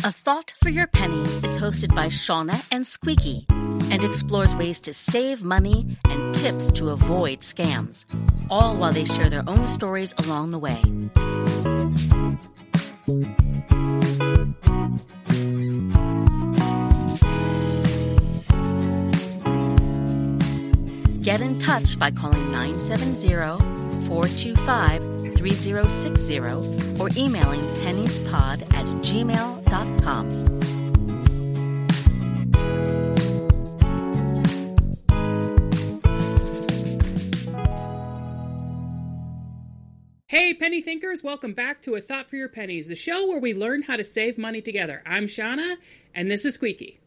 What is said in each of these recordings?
A Thought for Your Pennies is hosted by Shauna and Squeaky and explores ways to save money and tips to avoid scams, all while they share their own stories along the way. Get in touch by calling 970-425-3060 or emailing penniespod@gmail.com. Hey, Penny Thinkers, welcome back to A Thought for Your Pennies, the show where we learn how to save money together. I'm Shauna, and this is Squeaky.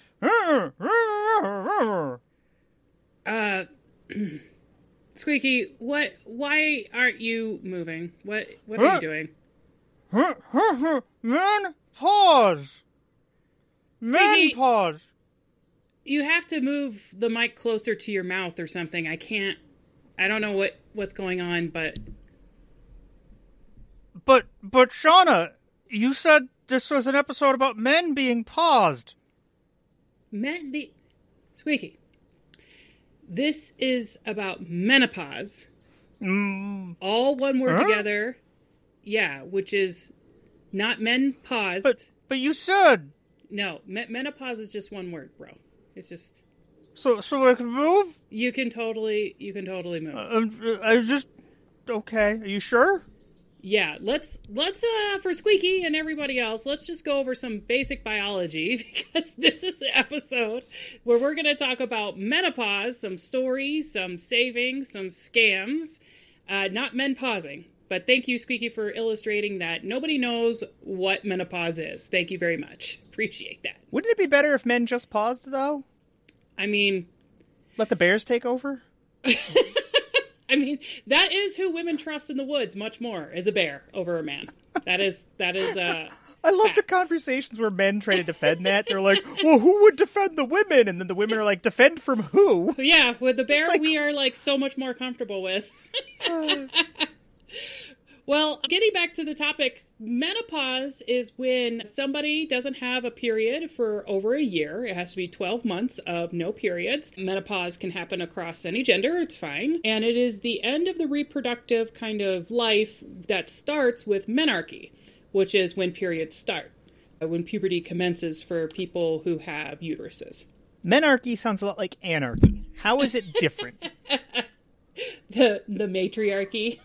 Squeaky, why aren't you moving? What are you doing? Men, pause. Squeaky, Men, pause. You have to move the mic closer to your mouth or something. I don't know what's going on, But Shauna, you said this was an episode about men being paused. Squeaky. This is about menopause. All one word together. Yeah, which is not men paused. But you said. No, menopause is just one word, bro. It's just. So I can move? You can totally move. Okay. Are you sure? Yeah, let's for Squeaky and everybody else, let's just go over some basic biology, because this is the episode where we're going to talk about menopause, some stories, some savings, some scams, not men pausing. But thank you, Squeaky, for illustrating that nobody knows what menopause is. Thank you very much. Appreciate that. Wouldn't it be better if men just paused, though? I mean... Let the bears take over? I mean, that is who women trust in the woods much more, is a bear over a man. That is I love facts. the conversations where men try to defend that. They're like, well, who would defend the women? And then the women are like, defend from who? Yeah, with the bear, like... we are like so much more comfortable with. Well, getting back to the topic, menopause is when somebody doesn't have a period for over a year. It has to be 12 months of no periods. Menopause can happen across any gender. It's fine. And it is the end of the reproductive kind of life that starts with menarche, which is when periods start, when puberty commences for people who have uteruses. Menarche sounds a lot like anarchy. How is it different? The matriarchy.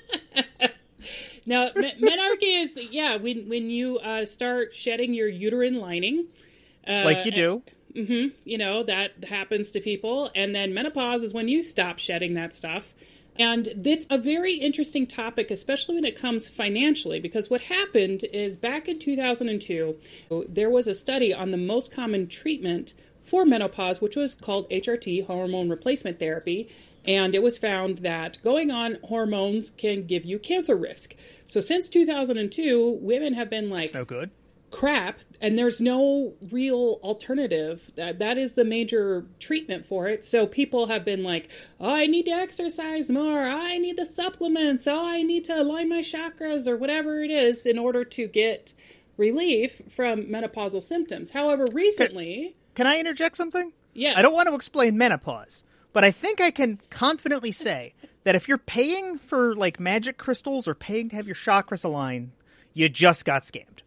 Now, menarche is, when you start shedding your uterine lining. Like you do. That happens to people. And then menopause is when you stop shedding that stuff. And it's a very interesting topic, especially when it comes financially, because what happened is back in 2002, there was a study on the most common treatment for menopause, which was called HRT, hormone replacement therapy. And it was found that going on hormones can give you cancer risk. So since 2002, women have been like, that's no good. Crap, and there's no real alternative. That is the major treatment for it. So people have been like, oh, I need to exercise more. I need the supplements. Oh, I need to align my chakras or whatever it is in order to get relief from menopausal symptoms. However, recently... Can I interject something? Yes. I don't want to explain menopause. But I think I can confidently say that if you're paying for, like, magic crystals or paying to have your chakras aligned, you just got scammed.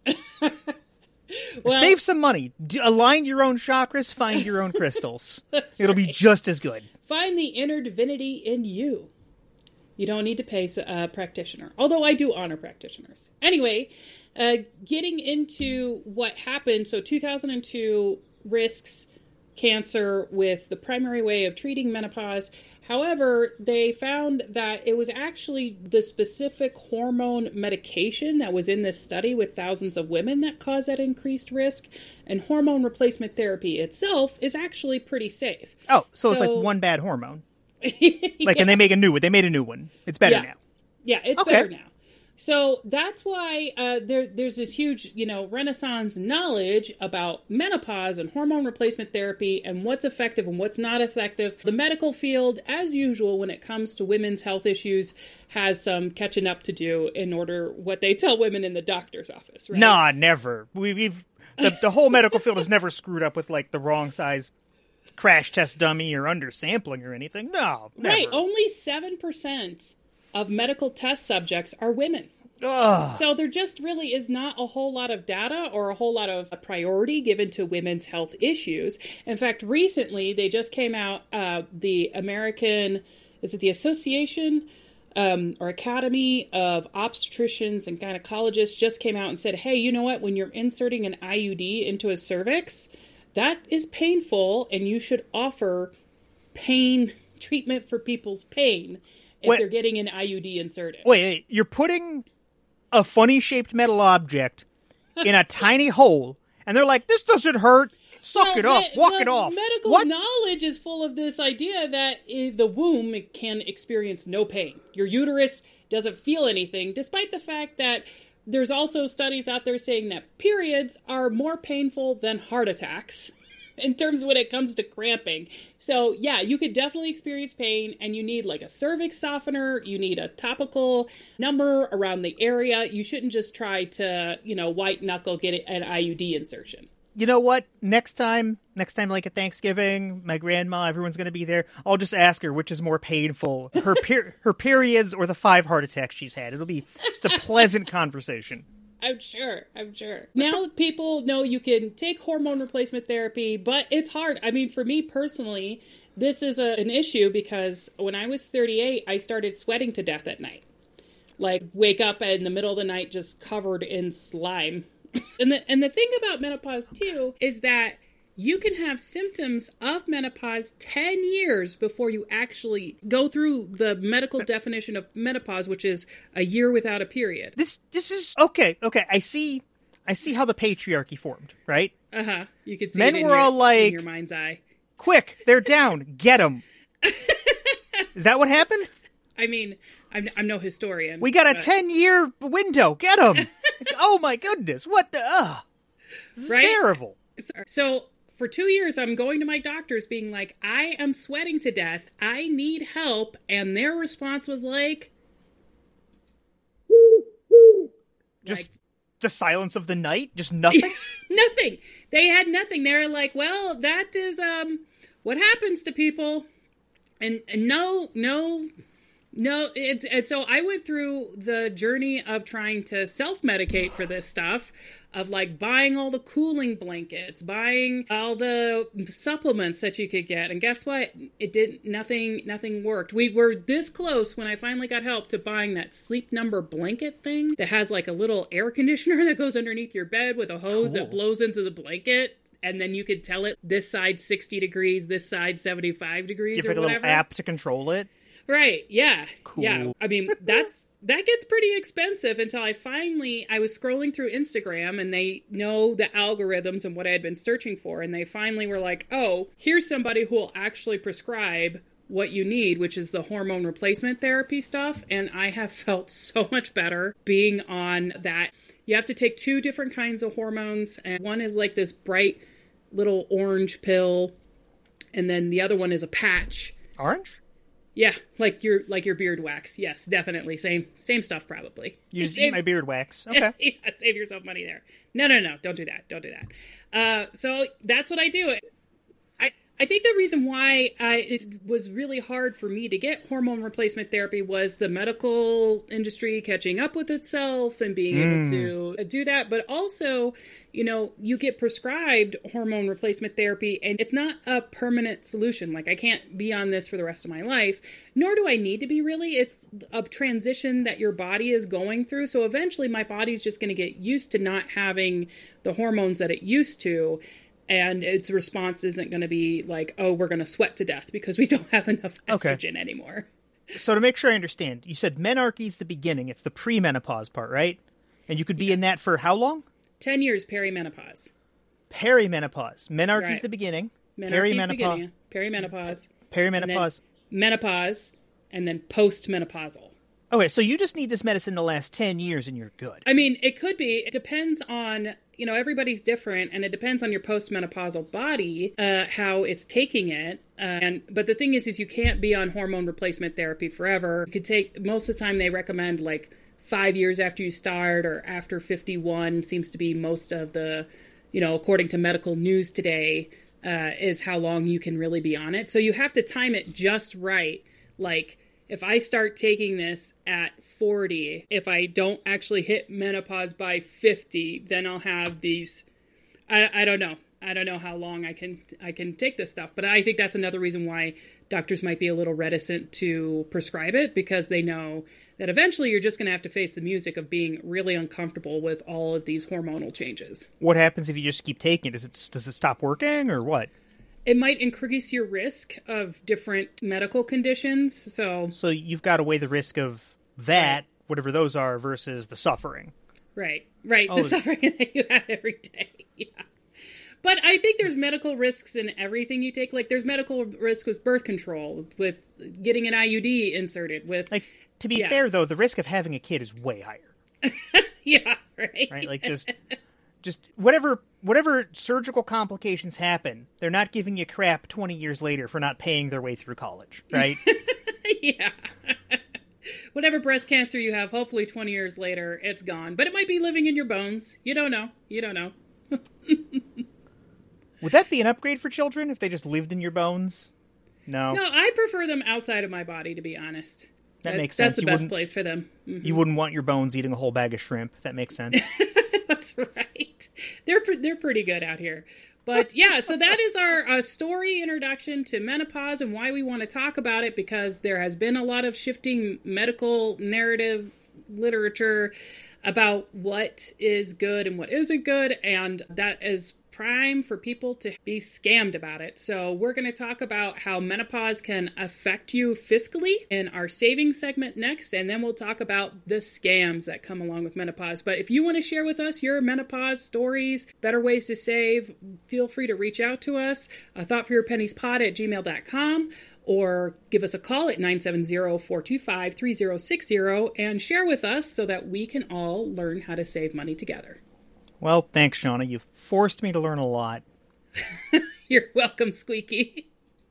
Well, save some money. Align your own chakras, find your own crystals. It'll be just as good. Find the inner divinity in you. You don't need to pay a practitioner. Although I do honor practitioners. Anyway, getting into what happened. So 2002 risks cancer with the primary way of treating menopause. However, they found that it was actually the specific hormone medication that was in this study with thousands of women that caused that increased risk. And hormone replacement therapy itself is actually pretty safe. Oh, so it's like one bad hormone. Like, yeah. And they made a new one. It's better now. Yeah, it's better now. So that's why there's this huge, Renaissance knowledge about menopause and hormone replacement therapy and what's effective and what's not effective. The medical field, as usual, when it comes to women's health issues, has some catching up to do in order what they tell women in the doctor's office. Right? Nah, never. The whole medical field has never screwed up with like the wrong size crash test dummy or undersampling or anything. No, never. Right. Only 7% of medical test subjects are women. Ugh. So there just really is not a whole lot of data or a whole lot of priority given to women's health issues. In fact, recently they just came out, the American, is it the Association or Academy of Obstetricians and Gynecologists just came out and said, hey, you know what? When you're inserting an IUD into a cervix, that is painful and you should offer pain treatment for people's pain. If they're getting an IUD inserted. Wait, you're putting a funny-shaped metal object in a tiny hole, and they're like, this doesn't hurt. Suck it up. Walk it off. Medical knowledge is full of this idea that the womb can experience no pain. Your uterus doesn't feel anything, despite the fact that there's also studies out there saying that periods are more painful than heart attacks. In terms when it comes to cramping. So yeah, you could definitely experience pain and you need like a cervix softener. You need a topical number around the area. You shouldn't just try to, white knuckle get an IUD insertion. You know what? Next time like at Thanksgiving, my grandma, everyone's going to be there. I'll just ask her which is more painful, her periods or the 5 heart attacks she's had. It'll be just a pleasant conversation. I'm sure. Now people know you can take hormone replacement therapy, but it's hard. I mean, for me personally, this is an issue because when I was 38, I started sweating to death at night. Like, wake up in the middle of the night just covered in slime. And the thing about menopause, too, is that you can have symptoms of menopause 10 years before you actually go through the medical definition of menopause, which is a year without a period. This is okay. I see how the patriarchy formed, right? Uh-huh. You could see men it were all like, in your mind's eye. Quick, they're down. Get them. Is that what happened? I mean, I'm no historian. We got a 10-year window. Get them. Oh my goodness. What the... This is terrible. So... For 2 years, I'm going to my doctors being like, I am sweating to death. I need help. And their response was like... Just the silence of the night? Just nothing? Nothing. They had nothing. They were like, well, that is what happens to people. And no. And so I went through the journey of trying to self-medicate for this stuff, of like buying all the cooling blankets, buying all the supplements that you could get. And guess what? Nothing worked. We were this close when I finally got help to buying that Sleep Number blanket thing that has like a little air conditioner that goes underneath your bed with a hose that blows into the blanket. And then you could tell it this side 60 degrees, this side 75 degrees, give it or whatever. A little app to control it. Right. Yeah. Cool. Yeah. I mean, that gets pretty expensive until I was scrolling through Instagram and they know the algorithms and what I had been searching for. And they finally were like, oh, here's somebody who will actually prescribe what you need, which is the hormone replacement therapy stuff. And I have felt so much better being on that. You have to take 2 different kinds of hormones. And one is like this bright little orange pill. And then the other one is a patch. Orange? Yeah, like your beard wax. Yes, definitely. Same stuff, probably. You just eat my beard wax. Okay. Yeah, save yourself money there. No. Don't do that. So that's what I do. I think the reason why it was really hard for me to get hormone replacement therapy was the medical industry catching up with itself and being able to do that. But also, you get prescribed hormone replacement therapy and it's not a permanent solution. Like, I can't be on this for the rest of my life, nor do I need to be really. It's a transition that your body is going through. So eventually my body's just going to get used to not having the hormones that it used to. And its response isn't going to be like, oh, we're going to sweat to death because we don't have enough estrogen anymore. So to make sure I understand, you said menarche is the beginning. It's the premenopause part, right? And you could be in that for how long? 10 years perimenopause. Perimenopause. Menarche is Right. the beginning. Perimenopause. Perimenopause. Menopause. And then postmenopausal. Okay, so you just need this medicine to last 10 years and you're good. I mean, it could be. It depends on, everybody's different, and it depends on your postmenopausal body, how it's taking it. But the thing is you can't be on hormone replacement therapy forever. You could take, most of the time they recommend 5 years after you start, or after 51 seems to be most of the, according to medical news today, is how long you can really be on it. So you have to time it just right. If I start taking this at 40, if I don't actually hit menopause by 50, then I'll have these, I don't know. I don't know how long I can take this stuff. But I think that's another reason why doctors might be a little reticent to prescribe it, because they know that eventually you're just going to have to face the music of being really uncomfortable with all of these hormonal changes. What happens if you just keep taking it? Does it stop working or what? It might increase your risk of different medical conditions. So you've got to weigh the risk of that, whatever those are, versus the suffering. Right. The suffering that you have every day. Yeah. But I think there's medical risks in everything you take. There's medical risks with birth control, with getting an IUD inserted, with... to be fair, though, the risk of having a kid is way higher. Yeah, right? Right? Just whatever surgical complications happen, they're not giving you crap 20 years later for not paying their way through college, right? Yeah. Whatever breast cancer you have, hopefully 20 years later, it's gone. But it might be living in your bones. You don't know. Would that be an upgrade for children if they just lived in your bones? No. No, I prefer them outside of my body, to be honest. That makes sense. That's the best place for them. Mm-hmm. You wouldn't want your bones eating a whole bag of shrimp. That makes sense. That's right. They're pretty good out here. But yeah, so that is our story introduction to menopause and why we want to talk about it, because there has been a lot of shifting medical narrative literature about what is good and what isn't good, and that is prime for people to be scammed about it. So we're going to talk about how menopause can affect you fiscally in our savings segment next, and then we'll talk about the scams that come along with menopause. But if you want to share with us your menopause stories, better ways to save, feel free to reach out to us, thoughtforyourpenniespod@gmail.com, or give us a call at 970-425-3060 and share with us so that we can all learn how to save money together. Well, thanks, Shauna. You've forced me to learn a lot. You're welcome, Squeaky.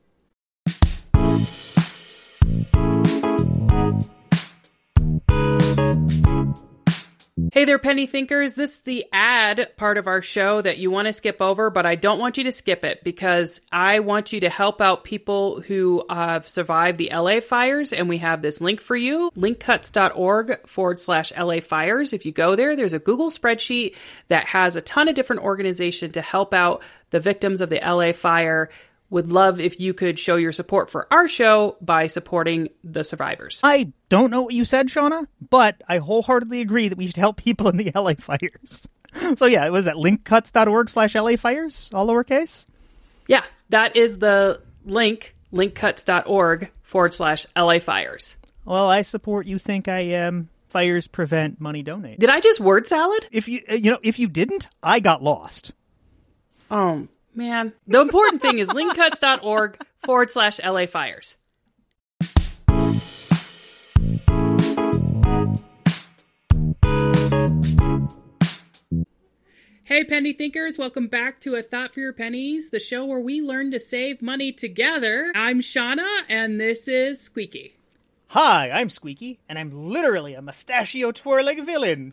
Hey there, Penny Thinkers. This is the ad part of our show that you want to skip over, but I don't want you to skip it because I want you to help out people who have survived the LA fires, and we have this link for you, linkcuts.org/LA fires. If you go there, there's a Google spreadsheet that has a ton of different organizations to help out the victims of the LA fire. Would love if you could show your support for our show by supporting the survivors. I don't know what you said, Shauna, but I wholeheartedly agree that we should help people in the LA fires. So yeah, was that linkcuts.org/LA fires, all lowercase? Yeah, that is the link, linkcuts.org/LA fires. Well, I support You Think I Am. Fires prevent, money donate. Did I just word salad? If you didn't, I got lost. Oh, man. The important thing is linkcuts.org/LA fires. Hey, Penny Thinkers. Welcome back to A Thought for Your Pennies, the show where we learn to save money together. I'm Shauna, and this is Squeaky. Hi, I'm Squeaky, and I'm literally a mustachio-twirling villain.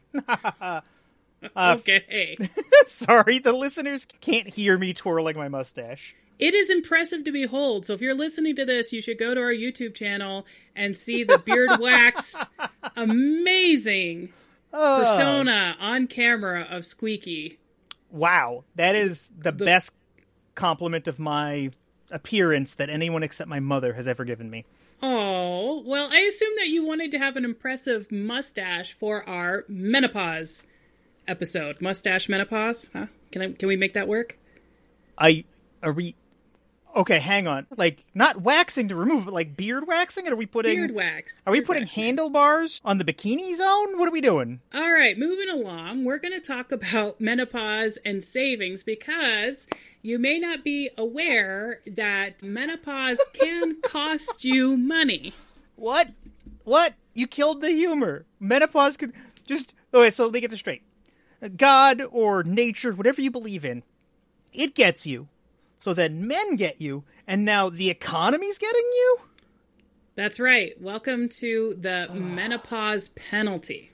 Okay. Sorry, the listeners can't hear me twirling my mustache. It is impressive to behold. So if you're listening to this, you should go to our YouTube channel and see the beard wax amazing persona on camera of Squeaky. Wow, that is the best compliment of my appearance that anyone except my mother has ever given me. Oh, well, I assume that you wanted to have an impressive mustache for our menopause episode. Mustache menopause? Huh? Can we make that work? Okay, hang on. Like, not waxing to remove, but like beard waxing? Are we putting... Beard wax. Are we putting handlebars on the bikini zone? What are we doing? All right, moving along. We're going to talk about menopause and savings because you may not be aware that menopause can cost you money. What? You killed the humor. Menopause could just... Okay, so let me get this straight. God or nature, whatever you believe in, it gets you. So then men get you, and now the economy's getting you? That's right. Welcome to the menopause penalty.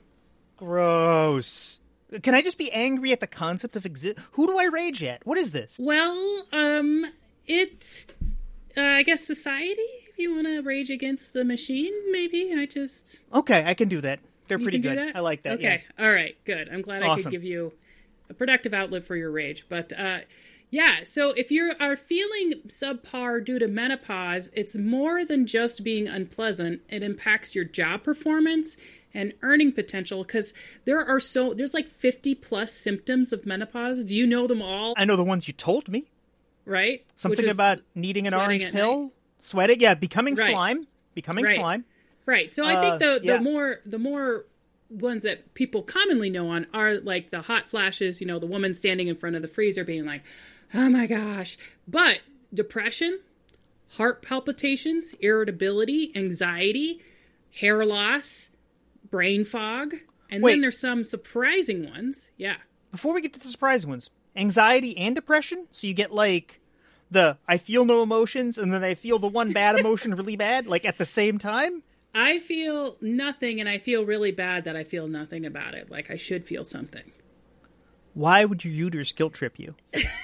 Gross. Can I just be angry at the concept of Who do I rage at? What is this? Well, it's, I guess society, if you want to rage against the machine, maybe. Okay, I can do that. They're pretty can good. do that? I like that. Okay, yeah. all right, good. I'm glad I could give you a productive outlet for your rage. But, yeah, so if you are feeling subpar due to menopause, it's more than just being unpleasant. It impacts your job performance and earning potential, because there's like 50 plus symptoms of menopause. Do you know them all? I know the ones you told me. Right? Something about needing an orange pill, sweating, becoming slime, slime. Right. So I think the more ones that people commonly know on are like the hot flashes, the woman standing in front of the freezer being like, oh my gosh. But depression, heart palpitations, irritability, anxiety, hair loss, brain fog, and then there's some surprising ones. Yeah. Before we get to the surprising ones, anxiety and depression? So you get like I feel no emotions and then I feel the one bad emotion really bad, like at the same time? I feel nothing and I feel really bad that I feel nothing about it. Like I should feel something. Why would your uterus guilt trip you?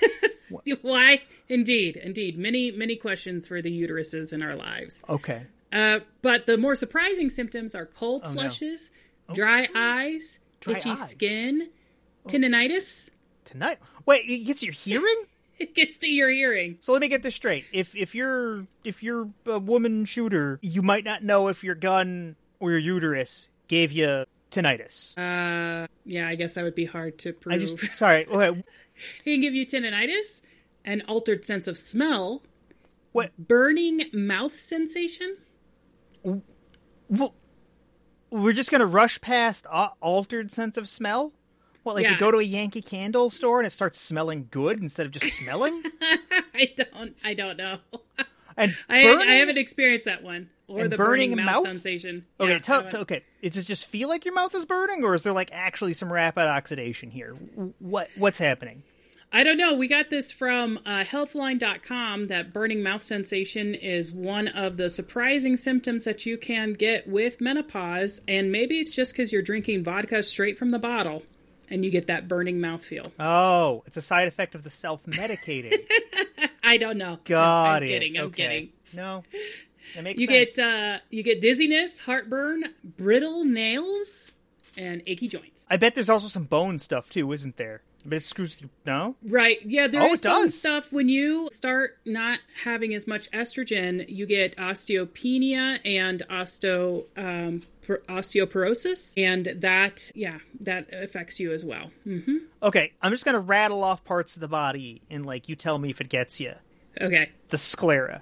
Why? Indeed. Many, many questions for the uteruses in our lives. Okay. But the more surprising symptoms are cold flushes, dry eyes, itchy skin, tinnitus. Wait, it gets your hearing? It gets to your hearing. So let me get this straight. If you're a woman shooter, you might not know if your gun or your uterus gave you tinnitus. Yeah, I guess that would be hard to prove. Sorry. Okay. It can give you tinnitus, an altered sense of smell, what? Burning mouth sensation. Well, we're just going to rush past altered sense of smell? What, like you go to a Yankee Candle store and it starts smelling good instead of just smelling? I don't know. And I haven't experienced that one. Or the burning mouth sensation. Okay, okay. Does it just feel like your mouth is burning, or is there like actually some rapid oxidation here? What's happening? I don't know. We got this from healthline.com that burning mouth sensation is one of the surprising symptoms that you can get with menopause. And maybe it's just because you're drinking vodka straight from the bottle and you get that burning mouth feel. Oh, it's a side effect of the self-medicating. I don't know. I'm kidding. No, that makes sense. You get dizziness, heartburn, brittle nails, and achy joints. I bet there's also some bone stuff too, isn't there? But it screws you. No? Right. Yeah, there is bone stuff. When you start not having as much estrogen, you get osteopenia and osteoporosis. And that affects you as well. Mm-hmm. Okay, I'm just going to rattle off parts of the body and, you tell me if it gets you. Okay. The sclera.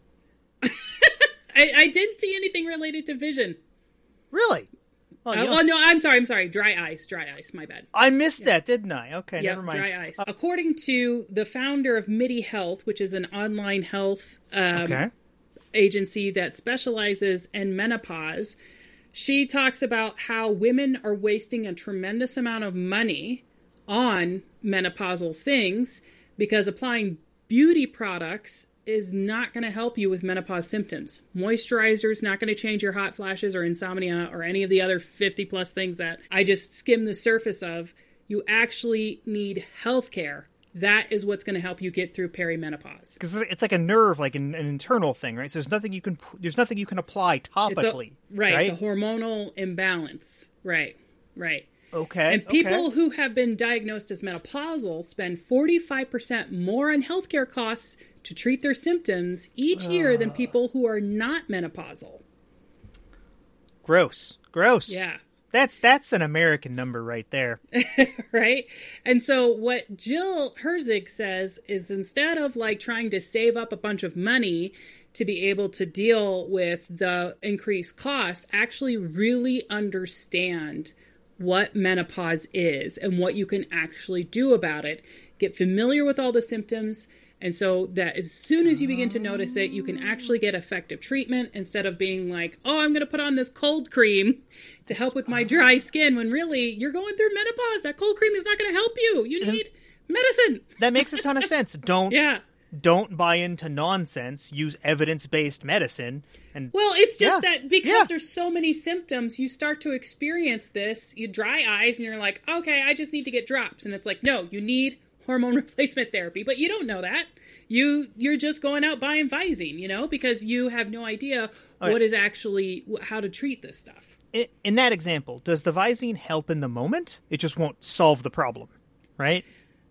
I didn't see anything related to vision. Really? Well, no, I'm sorry. Dry ice, my bad. I missed that, didn't I? Okay, never mind. Dry ice. According to the founder of MIDI Health, which is an online health agency that specializes in menopause, she talks about how women are wasting a tremendous amount of money on menopausal things because applying beauty products is not going to help you with menopause symptoms. Moisturizer is not going to change your hot flashes or insomnia or any of the other 50 plus things that I just skimmed the surface of. You actually need health care. That is what's going to help you get through perimenopause. Because it's like a nerve, like an internal thing, right? So there's nothing you can apply topically. Right. It's a hormonal imbalance. Right. Okay. And people who have been diagnosed as menopausal spend 45% more on healthcare costs to treat their symptoms each year than people who are not menopausal. Gross. Yeah. That's an American number right there. Right? And so what Jill Herzig says is instead of trying to save up a bunch of money to be able to deal with the increased costs, actually really understand what menopause is and what you can actually do about it. Get familiar with all the symptoms And so that as soon as you begin to notice it, you can actually get effective treatment instead of being like, oh, I'm going to put on this cold cream to help with my dry skin, when really you're going through menopause. That cold cream is not going to help you. You need medicine. That makes a ton of sense. Don't buy into nonsense. Use evidence-based medicine. And well, it's just that because there's so many symptoms, you start to experience this. You dry eyes and you're like, okay, I just need to get drops. And it's like, no, you need hormone replacement therapy. But you don't know that. You're just going out buying Visine, because you have no idea what is actually how to treat this stuff. In that example, does the Visine help in the moment? It just won't solve the problem, right?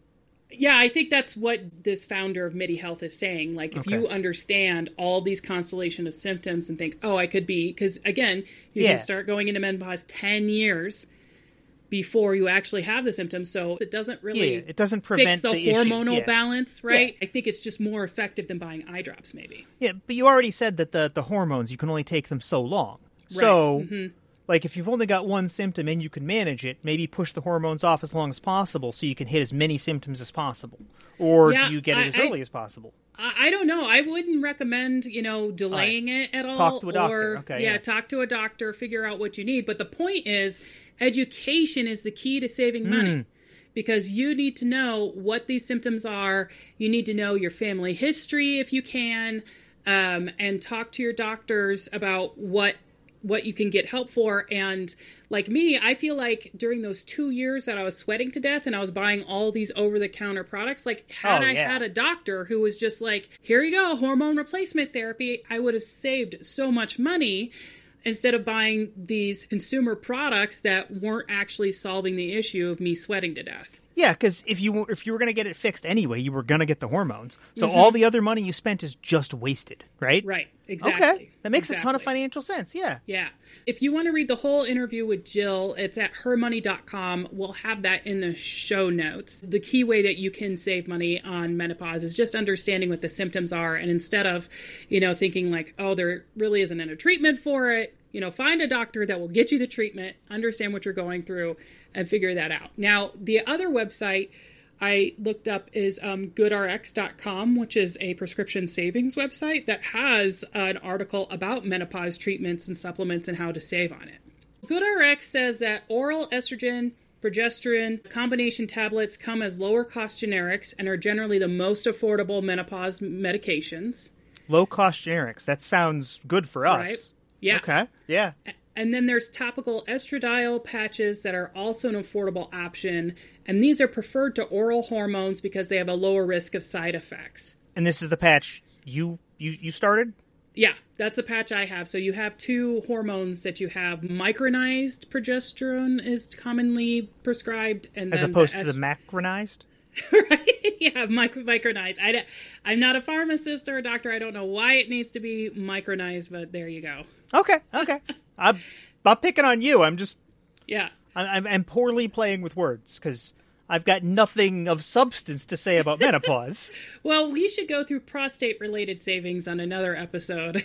Yeah, I think that's what this founder of MIDI Health is saying. Like, if you understand all these constellation of symptoms and think, oh, I could be, because again, you can start going into menopause 10 years before you actually have the symptoms. So it doesn't really it doesn't prevent fix the hormonal balance, right? Yeah. I think it's just more effective than buying eye drops, maybe. Yeah, but you already said that the hormones, you can only take them so long. Right. So, like, if you've only got one symptom and you can manage it, maybe push the hormones off as long as possible so you can hit as many symptoms as possible. Or do you get it as early as possible? I don't know. I wouldn't recommend, delaying it at all. Talk to a doctor. Talk to a doctor, figure out what you need. But the point is, education is the key to saving money. Because you need to know what these symptoms are. You need to know your family history if you can, and talk to your doctors about what you can get help for. And like me, I feel like during those 2 years that I was sweating to death and I was buying all these over-the-counter products, like had I had a doctor who was just like, here you go, hormone replacement therapy, I would have saved so much money instead of buying these consumer products that weren't actually solving the issue of me sweating to death. Yeah, because if you were going to get it fixed anyway, you were going to get the hormones. So all the other money you spent is just wasted, right? Right, exactly. Okay, that makes a ton of financial sense, yeah. Yeah. If you want to read the whole interview with Jill, it's at hermoney.com. We'll have that in the show notes. The key way that you can save money on menopause is just understanding what the symptoms are. And instead of, thinking like, oh, there really isn't a treatment for it, find a doctor that will get you the treatment, understand what you're going through, and figure that out. Now, the other website I looked up is goodrx.com, which is a prescription savings website that has an article about menopause treatments and supplements and how to save on it. GoodRx says that oral estrogen, progesterone, combination tablets come as lower-cost generics and are generally the most affordable menopause medications. Low-cost generics. That sounds good for us. Right? Yeah. Okay. Yeah. And then there's topical estradiol patches that are also an affordable option. And these are preferred to oral hormones because they have a lower risk of side effects. And this is the patch you started? Yeah, that's the patch I have. So you have two hormones that you have. Micronized progesterone is commonly prescribed. And as then opposed to the macronized? Right? Yeah, micronized. I'm not a pharmacist or a doctor. I don't know why it needs to be micronized, but there you go. Okay. I'm not picking on you. I'm just... Yeah. I'm poorly playing with words because I've got nothing of substance to say about menopause. Well, we should go through prostate-related savings on another episode.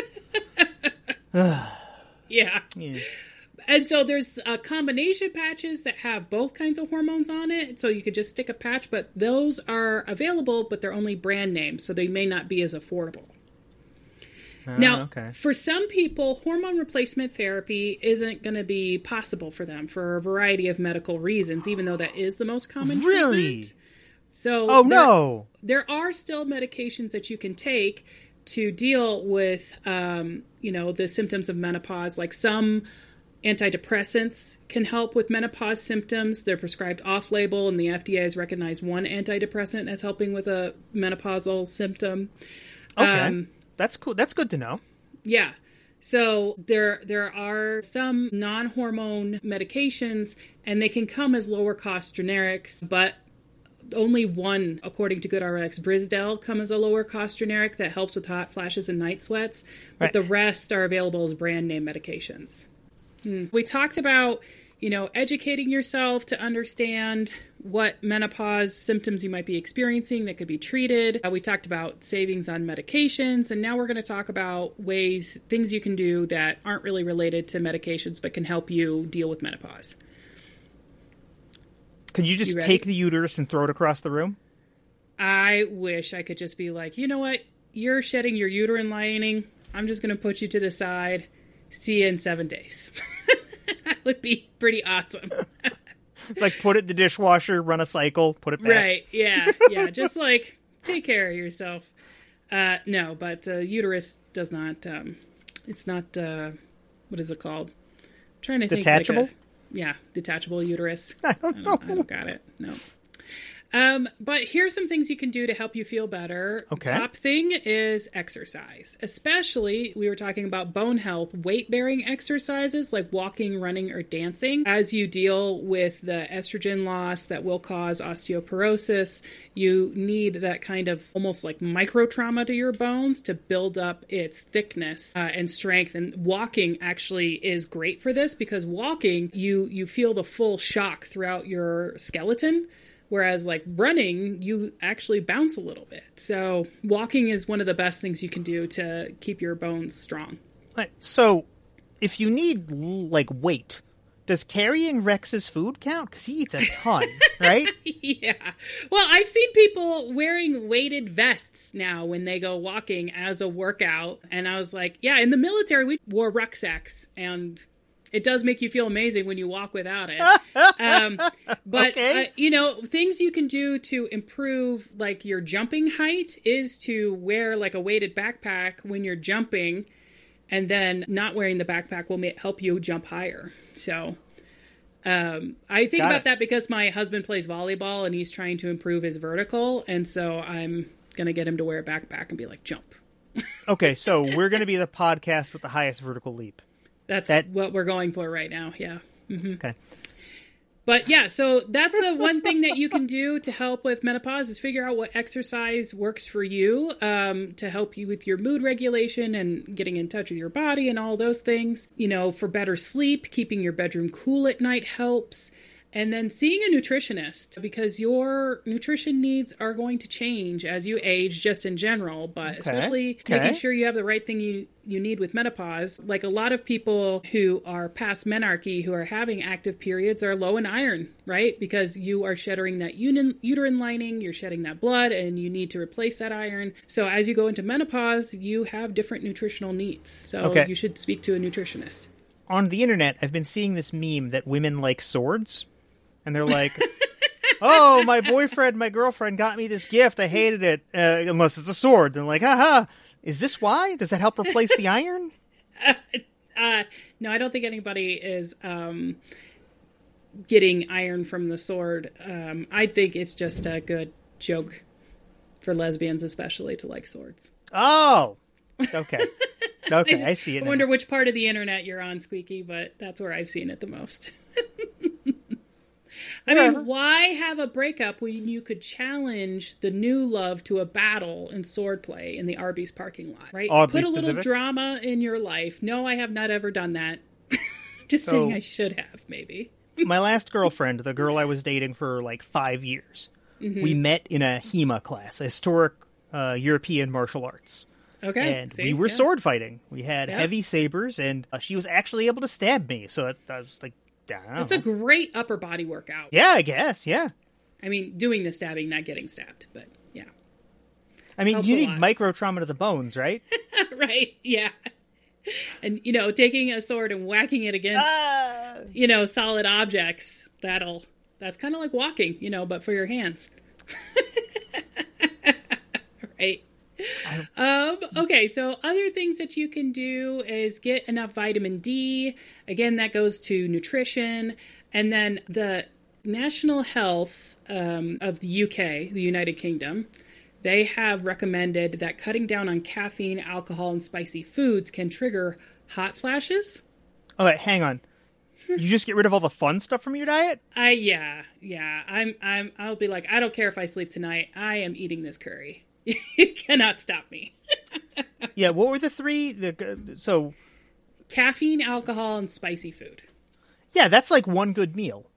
Yeah. And so there's combination patches that have both kinds of hormones on it. So you could just stick a patch, but those are available, but they're only brand names, so they may not be as affordable. Now, for some people, hormone replacement therapy isn't going to be possible for them for a variety of medical reasons, even though that is the most common treatment. So there are still medications that you can take to deal with, the symptoms of menopause. Like some antidepressants can help with menopause symptoms. They're prescribed off-label, and the FDA has recognized one antidepressant as helping with a menopausal symptom. Okay. That's cool. That's good to know. Yeah. So there are some non-hormone medications, and they can come as lower-cost generics, but only one, according to GoodRx, Brisdell, come as a lower-cost generic that helps with hot flashes and night sweats, but the rest are available as brand-name medications. We talked about, educating yourself to understand what menopause symptoms you might be experiencing that could be treated. We talked about savings on medications, and now we're going to talk about things you can do that aren't really related to medications but can help you deal with menopause. Could you just take the uterus and throw it across the room? I wish I could just be like, you know what? You're shedding your uterine lining. I'm just going to put you to the side. See you in 7 days. That would be pretty awesome. Like, put it in the dishwasher, run a cycle, put it back. Right. Yeah. Yeah. Just like, take care of yourself. No, but uterus does not, it's not, what is it called? I'm trying to think. Detachable? Yeah, detachable uterus. I don't know. I don't got it. No. But here's some things you can do to help you feel better. Okay. Top thing is exercise. Especially, we were talking about bone health, weight-bearing exercises like walking, running, or dancing. As you deal with the estrogen loss that will cause osteoporosis, you need that kind of almost like micro trauma to your bones to build up its thickness and strength. And walking actually is great for this because walking, you feel the full shock throughout your skeleton. Whereas like running, you actually bounce a little bit. So walking is one of the best things you can do to keep your bones strong. So if you need like weight, does carrying Rex's food count? Because he eats a ton, right? Yeah. Well, I've seen people wearing weighted vests now when they go walking as a workout. And I was like, yeah, in the military, we wore rucksacks and it does make you feel amazing when you walk without it. But, okay. Things you can do to improve like your jumping height is to wear like a weighted backpack when you're jumping, and then not wearing the backpack will help you jump higher. So I think about that because my husband plays volleyball and he's trying to improve his vertical. And so I'm going to get him to wear a backpack and be like, jump. Okay, so we're going to be the podcast with the highest vertical leap. That's what we're going for right now. Yeah. Mm-hmm. Okay. But yeah, so that's the one thing that you can do to help with menopause is figure out what exercise works for you to help you with your mood regulation and getting in touch with your body and all those things. For better sleep, keeping your bedroom cool at night helps. And then seeing a nutritionist, because your nutrition needs are going to change as you age, just in general, but especially making sure you have the right thing you need with menopause. Like a lot of people who are past menarche, who are having active periods, are low in iron, right? Because you are shedding that uterine lining, you're shedding that blood, and you need to replace that iron. So as you go into menopause, you have different nutritional needs. So you should speak to a nutritionist. On the internet, I've been seeing this meme that women like swords. And they're like, oh, my boyfriend, my girlfriend got me this gift. I hated it, unless it's a sword. And they're like, haha, is this why? Does that help replace the iron? No, I don't think anybody is getting iron from the sword. I think it's just a good joke for lesbians, especially, to like swords. Oh, okay. Okay, I see it now. I wonder which part of the internet you're on, Squeaky, but that's where I've seen it the most. I mean, why have a breakup when you could challenge the new love to a battle in swordplay in the Arby's parking lot, right? Oddly Put a little specific. Drama in your life. No, I have not ever done that. Just saying I should have, maybe. My last girlfriend, the girl I was dating for like 5 years, we met in a HEMA class, a historic European martial arts. Okay. And we were sword fighting. We had heavy sabers, and she was actually able to stab me. So I was like, it's a great upper body workout. Yeah, I guess, yeah. I mean, doing the stabbing, not getting stabbed, but yeah. I mean, Helps you a need lot. micro trauma to the bones, right? Right, yeah. And, taking a sword and whacking it against, solid objects, that's kind of like walking, but for your hands. Right. Okay, so other things that you can do is get enough vitamin D. Again, that goes to nutrition. And then the National Health of the UK, the United Kingdom, they have recommended that cutting down on caffeine, alcohol, and spicy foods can trigger hot flashes. Oh, wait, hang on. You just get rid of all the fun stuff from your diet? Yeah. I'll be like, I don't care if I sleep tonight. I am eating this curry. You cannot stop me. Yeah, what were the three? So Caffeine, alcohol, and spicy food. Yeah, that's like one good meal.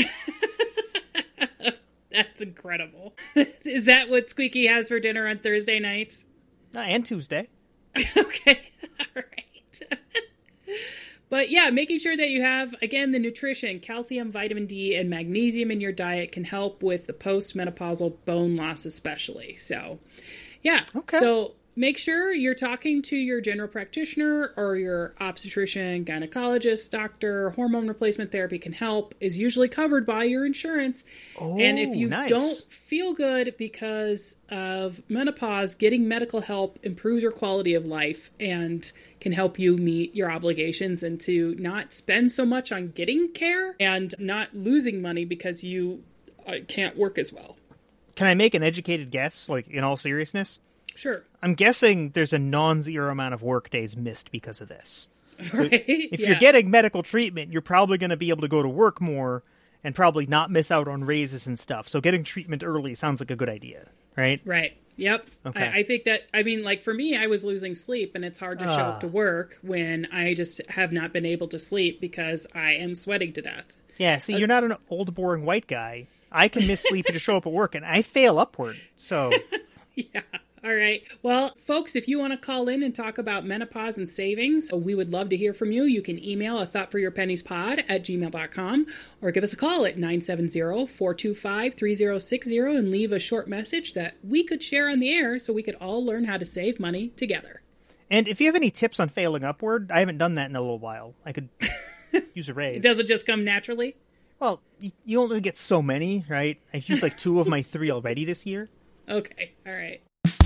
That's incredible. Is that what Squeaky has for dinner on Thursday nights? And Tuesday. Okay. All right. But yeah, making sure that you have, again, the nutrition, calcium, vitamin D, and magnesium in your diet can help with the postmenopausal bone loss especially. So, yeah. Okay. So make sure you're talking to your general practitioner or your obstetrician, gynecologist, doctor. Hormone replacement therapy can help, is usually covered by your insurance. And if you nice. don't feel good because of menopause, getting medical help improves your quality of life and can help you meet your obligations and to not spend so much on getting care and not losing money because you can't work as well. Can I make an educated guess, like, in all seriousness? Sure. I'm guessing there's a non-zero amount of work days missed because of this. Right? If you're getting medical treatment, you're probably going to be able to go to work more and probably not miss out on raises and stuff. So getting treatment early sounds like a good idea, right? Right. Yep. Okay. I think that, I mean, like for me, I was losing sleep and it's hard to show up to work when I just have not been able to sleep because I am sweating to death. Yeah, see, you're not an old, boring white guy. I can miss sleep to show up at work, and I fail upward, so... Yeah. All right. Well, folks, if you want to call in and talk about menopause and savings, we would love to hear from you. You can email athoughtforyourpenniespod@gmail.com or give us a call at 970-425-3060 and leave a short message that we could share on the air so we could all learn how to save money together. And if you have any tips on failing upward, I haven't done that in a little while. I could use a raise. Does it just come naturally? Well, you only get so many, right? I've used like 2 of my 3 already this year. Okay. All right.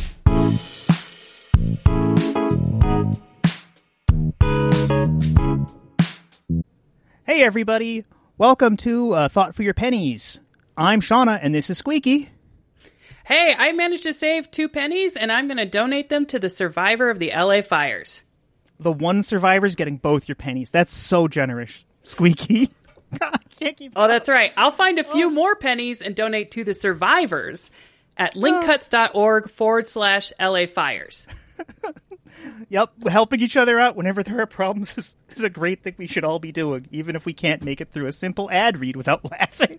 Hey, everybody. Welcome to Thought for Your Pennies. I'm Shauna, and this is Squeaky. Hey, I managed to save 2 pennies, and I'm going to donate them to the survivor of the LA fires. The one survivor's getting both your pennies. That's so generous, Squeaky. God, I can't keep Oh, that's right. I'll find a few more pennies and donate to the survivors at linkcuts.org/LA fires. Yep, helping each other out whenever there are problems is a great thing we should all be doing, even if we can't make it through a simple ad read without laughing.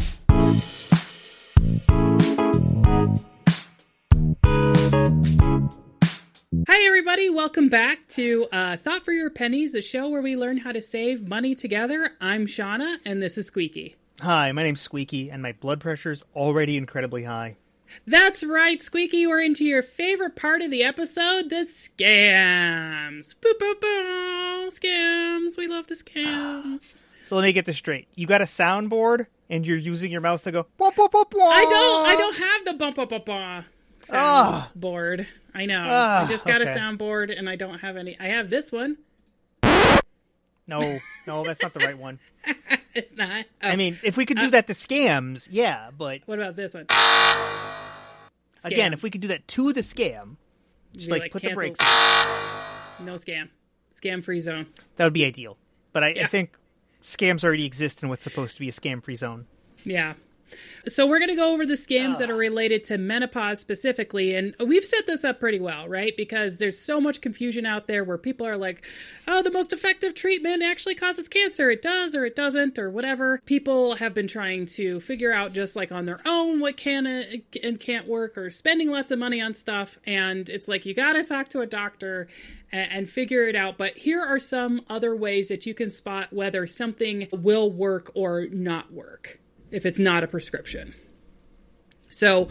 Hi, everybody. Welcome back to Thought for Your Pennies, a show where we learn how to save money together. I'm Shauna, and this is Squeaky. Hi, my name's Squeaky, and my blood pressure's already incredibly high. That's right, Squeaky. We're into your favorite part of the episode, the scams. Boop, boop, boop. Scams. We love the scams. So let me get this straight. You got a soundboard, and you're using your mouth to go, wah, wah, wah, wah. I don't have the bump, bump, bump, bump soundboard. I know. I just got a soundboard, and I don't have any. I have this one. No, that's not the right one. It's not. Oh. I mean, if we could do that to scams, yeah, but... What about this one? Again, if we could do that to the scam, just like put cancel. the brakes on. No scam. Scam-free zone. That would be ideal. But I think scams already exist in what's supposed to be a scam-free zone. Yeah. So we're going to go over the scams that are related to menopause specifically. And we've set this up pretty well, right? Because there's so much confusion out there where people are like, oh, the most effective treatment actually causes cancer. It does or it doesn't or whatever. People have been trying to figure out just like on their own what can and can't work or spending lots of money on stuff. And it's like, you got to talk to a doctor and figure it out. But here are some other ways that you can spot whether something will work or not work if it's not a prescription. So,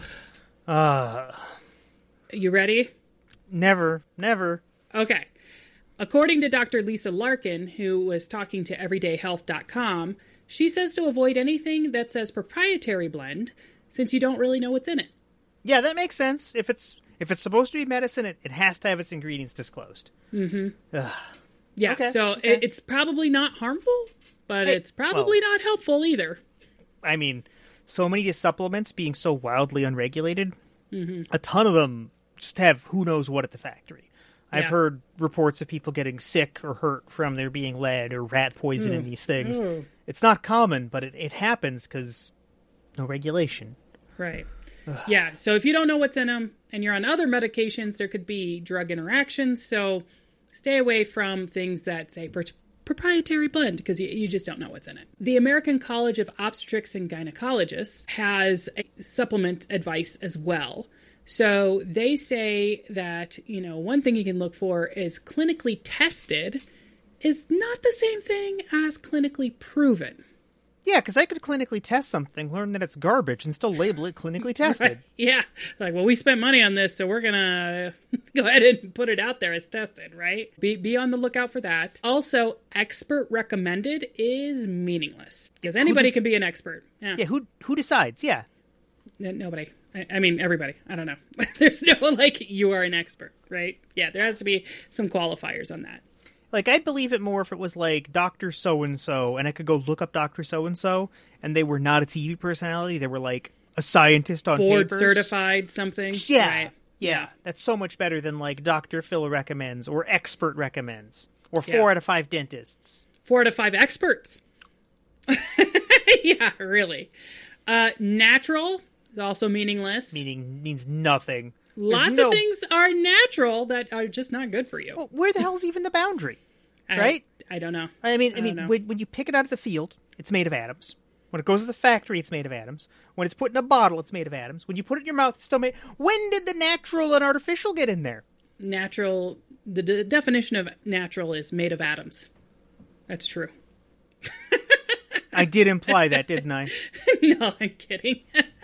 you ready? Never. Okay. According to Dr. Lisa Larkin, who was talking to everydayhealth.com, she says to avoid anything that says proprietary blend since you don't really know what's in it. Yeah, that makes sense. If it's supposed to be medicine, it has to have its ingredients disclosed. Mm-hmm. Yeah, okay. So it's probably not harmful, but it's probably not helpful either. I mean, so many of these supplements being so wildly unregulated, a ton of them just have who knows what at the factory. I've heard reports of people getting sick or hurt from there being lead or rat poison in these things. It's not common, but it happens because no regulation. Right. Yeah, so if you don't know what's in them and you're on other medications, there could be drug interactions. So stay away from things that say proprietary blend because you just don't know what's in it. The American College of Obstetrics and Gynecologists has a supplement advice as well. So they say that, one thing you can look for is clinically tested is not the same thing as clinically proven. Yeah, because I could clinically test something, learn that it's garbage, and still label it clinically tested. Right. Yeah. Like, well, we spent money on this, so we're going to go ahead and put it out there as tested, right? Be on the lookout for that. Also, expert recommended is meaningless because anybody can be an expert. Yeah. Yeah, who decides? Yeah. Nobody. I mean, everybody. I don't know. There's no, like, you are an expert, right? Yeah, there has to be some qualifiers on that. Like, I'd believe it more if it was like Dr. So-and-so, and I could go look up Dr. So-and-so, and they were not a TV personality. They were like a scientist on board papers. certified something. Yeah. Right. Yeah. That's so much better than like Dr. Phil recommends, or expert recommends, or 4 out of 5 dentists. 4 out of 5 experts. Yeah, really. Natural is also meaningless. Means nothing. Lots of things are natural that are just not good for you. Well, where the hell's even the boundary? Right? I don't know. I mean, when you pick it out of the field, it's made of atoms. When it goes to the factory, it's made of atoms. When it's put in a bottle, it's made of atoms. When you put it in your mouth, it's still made... When did the natural and artificial get in there? Natural... The definition of natural is made of atoms. That's true. I did imply that, didn't I? No, I'm kidding.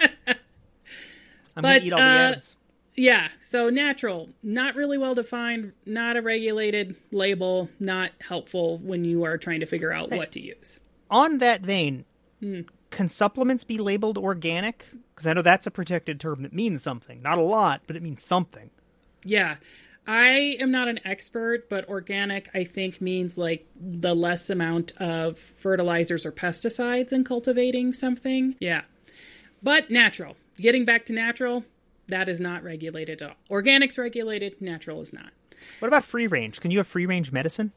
I'm going to eat all the atoms. Yeah, so natural, not really well defined, not a regulated label, not helpful when you are trying to figure out what to use. On that vein, can supplements be labeled organic? Because I know that's a protected term that means something. Not a lot, but it means something. Yeah, I am not an expert, but organic, I think, means like the less amount of fertilizers or pesticides in cultivating something. Yeah, but natural. Getting back to natural... That is not regulated at all. Organic's regulated, natural is not. What about free range? Can you have free range medicine?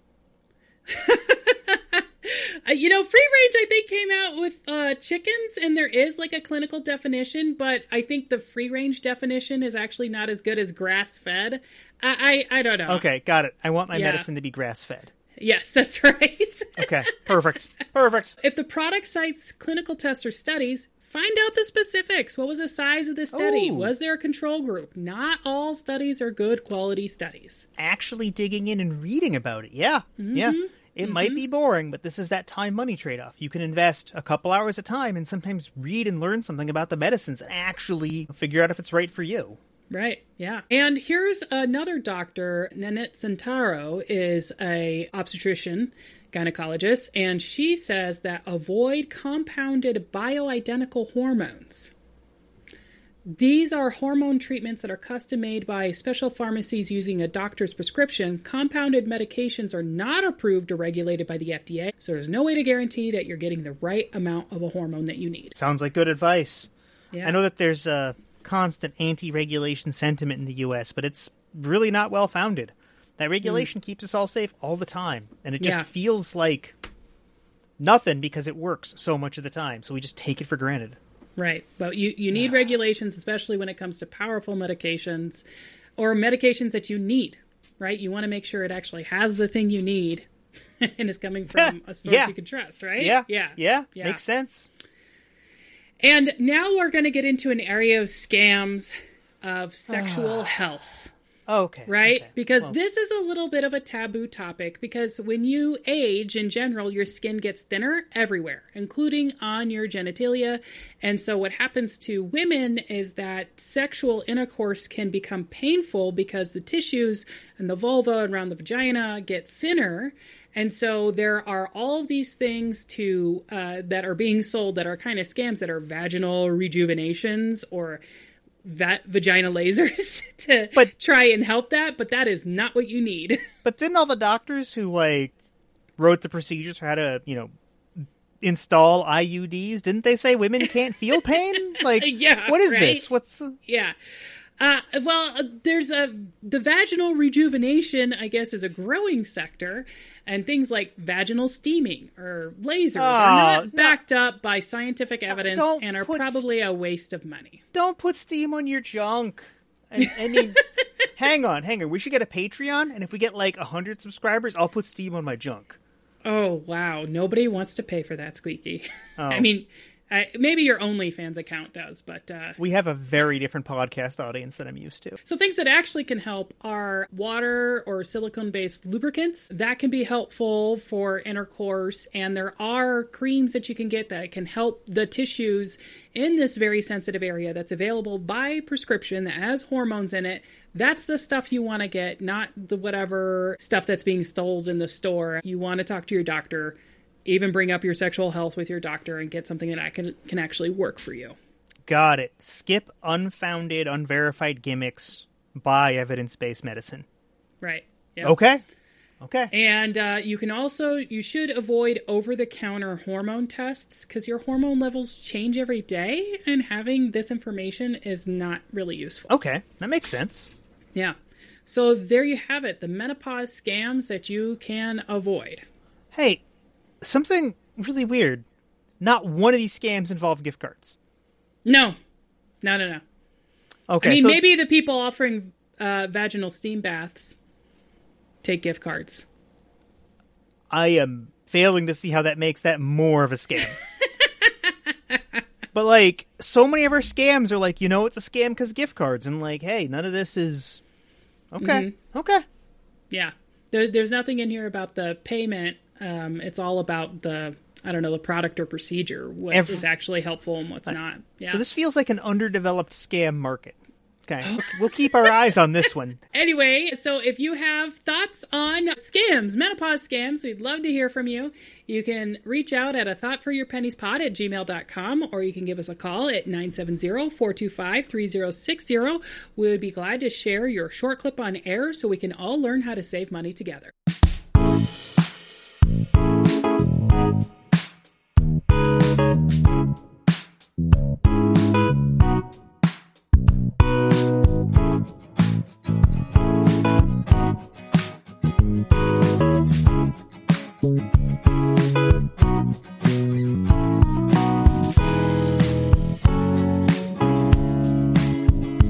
Free range, I think, came out with chickens, and there is like a clinical definition, but I think the free range definition is actually not as good as grass fed. I don't know. Okay, got it. I want my medicine to be grass fed. Yes, that's right. Okay, perfect. Perfect. If the product cites clinical tests or studies, find out the specifics. What was the size of the study? Ooh. Was there a control group? Not all studies are good quality studies. Actually digging in and reading about it. Yeah. Mm-hmm. Yeah. It might be boring, but this is that time-money trade-off. You can invest a couple hours at a time and sometimes read and learn something about the medicines and actually figure out if it's right for you. Right, yeah. And here's another doctor, Nanette Santaro, is a obstetrician, gynecologist, and she says that avoid compounded bioidentical hormones. These are hormone treatments that are custom made by special pharmacies using a doctor's prescription. Compounded medications are not approved or regulated by the FDA, so there's no way to guarantee that you're getting the right amount of a hormone that you need. Sounds like good advice. Yeah. I know that there's a constant anti-regulation sentiment in the U.S., but it's really not well-founded. That regulation keeps us all safe all the time, and it just feels like nothing because it works so much of the time, so we just take it for granted. Right. But you need regulations, especially when it comes to powerful medications or medications that you need, right? You want to make sure it actually has the thing you need and is coming from a source you can trust, right? Yeah. Makes sense. And now we're going to get into an area of scams of sexual health. Okay. Right? Okay. Because this is a little bit of a taboo topic because when you age, in general, your skin gets thinner everywhere, including on your genitalia. And so what happens to women is that sexual intercourse can become painful because the tissues and the vulva around the vagina get thinner. And so there are all of these things that are being sold that are kind of scams that are vaginal rejuvenations or vagina lasers to try and help that, but that is not what you need. But didn't all the doctors who wrote the procedures for how to, install IUDs, didn't they say women can't feel pain? What is this? What's there's the vaginal rejuvenation, I guess, is a growing sector, and things like vaginal steaming or lasers are not backed up by scientific evidence and are probably a waste of money. Don't put steam on your junk. I mean, hang on. We should get a Patreon, and if we get 100 subscribers, I'll put steam on my junk. Oh, wow. Nobody wants to pay for that, Squeaky. Oh. I mean, Maybe your OnlyFans account does, but... We have a very different podcast audience than I'm used to. So things that actually can help are water or silicone-based lubricants. That can be helpful for intercourse, and there are creams that you can get that can help the tissues in this very sensitive area that's available by prescription that has hormones in it. That's the stuff you want to get, not the whatever stuff that's being sold in the store. You want to talk to your doctor. Even bring up your sexual health with your doctor and get something that can actually work for you. Got it. Skip unfounded, unverified gimmicks. Buy evidence-based medicine. Right. Yep. Okay. And you should avoid over-the-counter hormone tests because your hormone levels change every day, and having this information is not really useful. Okay. That makes sense. Yeah. So there you have it. The menopause scams that you can avoid. Hey, something really weird. Not one of these scams involved gift cards. No. Okay. I mean, maybe the people offering vaginal steam baths take gift cards. I am failing to see how that makes that more of a scam. But, like, so many of our scams are like, it's a scam because gift cards. And, like, hey, none of this is... Okay. Mm-hmm. Okay. Yeah. There's nothing in here about the payment. It's all about the product or procedure, what is actually helpful and what's not. Yeah. So this feels like an underdeveloped scam market. Okay. We'll keep our eyes on this one. Anyway, so if you have thoughts on scams, menopause scams, we'd love to hear from you. You can reach out at athoughtforyourpenniespod@gmail.com, or you can give us a call at 970-425-3060. We would be glad to share your short clip on air so we can all learn how to save money together.